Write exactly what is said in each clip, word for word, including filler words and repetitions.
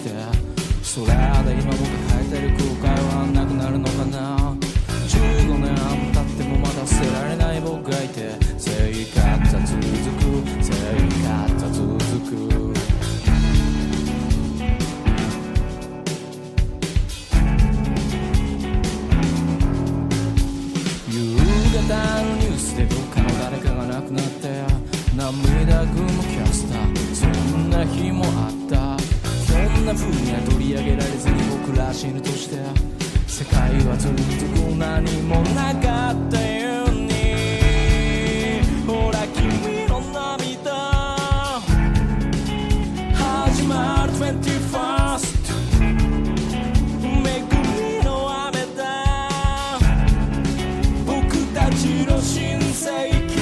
してそれで今僕が変えてる後悔はなくなるのかな。じゅうごねんも経ってもまだ捨てられない僕がいて生活は続く生活は続く。夕方のニュースでどっかの誰かが亡くなって涙ぐむキャスターそんな日もあった。そんな風には取り上げられずに僕ら死ぬとして世界は続く何もなかったように。ほら君の涙始まる トゥエンティーファースト 恵みの雨だ僕たちの新世紀。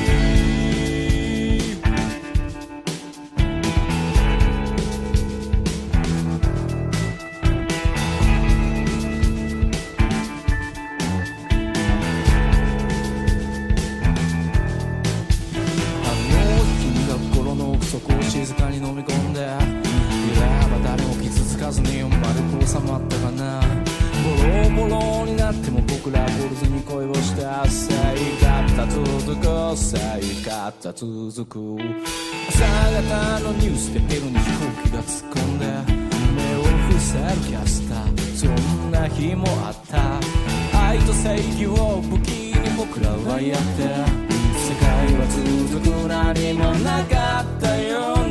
そこを静かに飲み込んでいれば誰も傷つかずに丸く収まったかな。ボロボロになっても僕ら懲りずに恋をして生活は続く生活は続く。朝方のニュースでヘルに飛行機が突っ込んで目を伏せるキャスターそんな日もあった。愛と正義を武器に僕ら奪い合って世界は続く何もなかったよ。